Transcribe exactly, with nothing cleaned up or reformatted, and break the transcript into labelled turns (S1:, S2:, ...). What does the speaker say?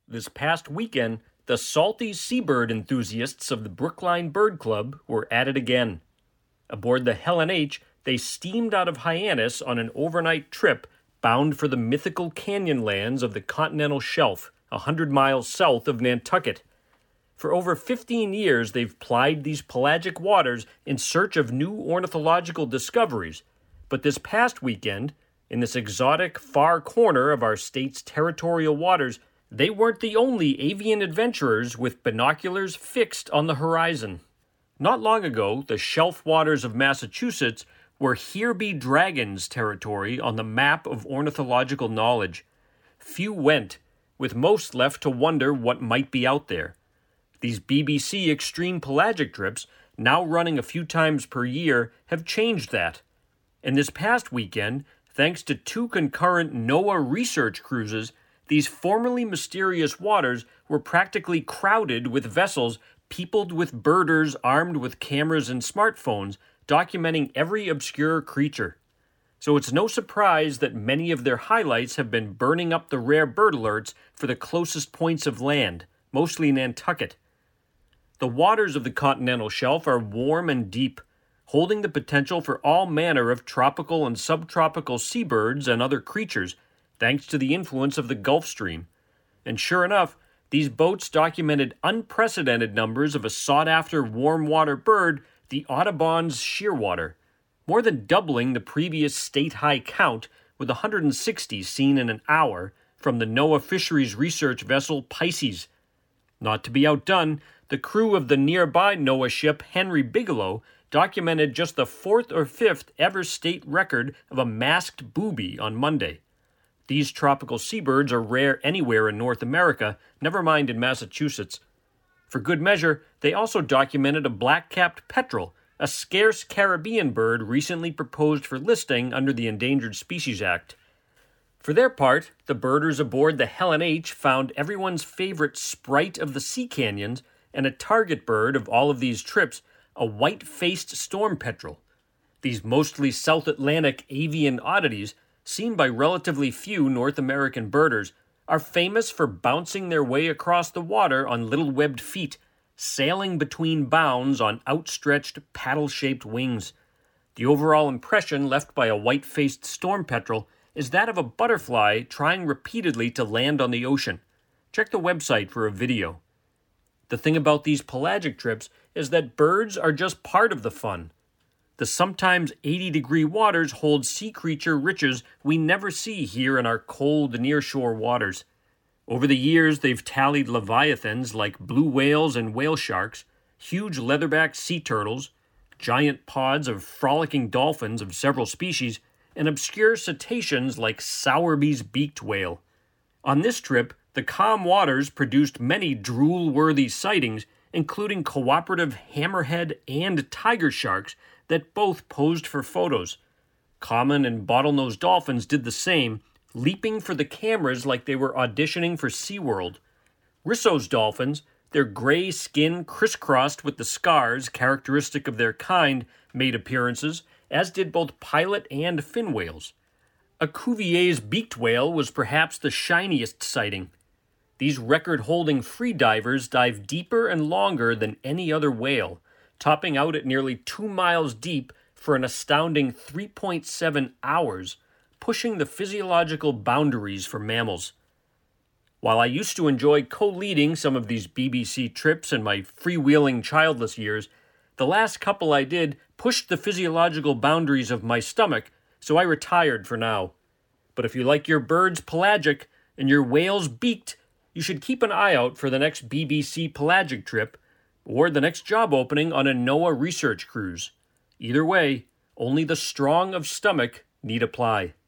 S1: This past weekend, the salty seabird enthusiasts of the Brookline Bird Club were at it again. Aboard the Helen H., they steamed out of Hyannis on an overnight trip bound for the mythical canyon lands of the continental shelf, a hundred miles south of Nantucket. For over fifteen years, they've plied these pelagic waters in search of new ornithological discoveries. But this past weekend, in this exotic far corner of our state's territorial waters, they weren't the only avian adventurers with binoculars fixed on the horizon. Not long ago, the shelf waters of Massachusetts were Here Be Dragons territory on the map of ornithological knowledge. Few went, with most left to wonder what might be out there. These B B C extreme pelagic trips, now running a few times per year, have changed that. And this past weekend, thanks to two concurrent NOAA research cruises, these formerly mysterious waters were practically crowded with vessels peopled with birders armed with cameras and smartphones, documenting every obscure creature. So it's no surprise that many of their highlights have been burning up the rare bird alerts for the closest points of land, mostly Nantucket. The waters of the continental shelf are warm and deep, holding the potential for all manner of tropical and subtropical seabirds and other creatures, thanks to the influence of the Gulf Stream. And sure enough, these boats documented unprecedented numbers of a sought-after warm-water bird, the Audubon's shearwater, more than doubling the previous state-high count, with one hundred sixty seen in an hour from the NOAA Fisheries Research vessel Pisces. Not to be outdone, the crew of the nearby NOAA ship Henry Bigelow documented just the fourth or fifth ever state record of a masked booby on Monday. These tropical seabirds are rare anywhere in North America, never mind in Massachusetts. For good measure, they also documented a black-capped petrel, a scarce Caribbean bird recently proposed for listing under the Endangered Species Act. For their part, the birders aboard the Helen H. found everyone's favorite sprite of the sea canyons and a target bird of all of these trips, a white-faced storm petrel. These mostly South Atlantic avian oddities, seen by relatively few North American birders, are famous for bouncing their way across the water on little webbed feet, sailing between bounds on outstretched paddle-shaped wings. The overall impression left by a white-faced storm petrel is that of a butterfly trying repeatedly to land on the ocean. Check the website for a video. The thing about these pelagic trips is that birds are just part of the fun. The sometimes eighty-degree waters hold sea creature riches we never see here in our cold nearshore waters. Over the years, they've tallied leviathans like blue whales and whale sharks, huge leatherback sea turtles, giant pods of frolicking dolphins of several species, and obscure cetaceans like Sowerby's beaked whale. On this trip, the calm waters produced many drool-worthy sightings, including cooperative hammerhead and tiger sharks that both posed for photos. Common and bottlenose dolphins did the same, leaping for the cameras like they were auditioning for SeaWorld. Risso's dolphins, their gray skin crisscrossed with the scars characteristic of their kind, made appearances, as did both pilot and fin whales. A Cuvier's beaked whale was perhaps the shiniest sighting. These record-holding freedivers dive deeper and longer than any other whale, topping out at nearly two miles deep for an astounding three point seven hours, pushing the physiological boundaries for mammals. While I used to enjoy co-leading some of these B B C trips in my freewheeling childless years, the last couple I did pushed the physiological boundaries of my stomach, so I retired for now. But if you like your birds pelagic and your whales beaked, you should keep an eye out for the next B B C pelagic trip or the next job opening on a NOAA research cruise. Either way, only the strong of stomach need apply.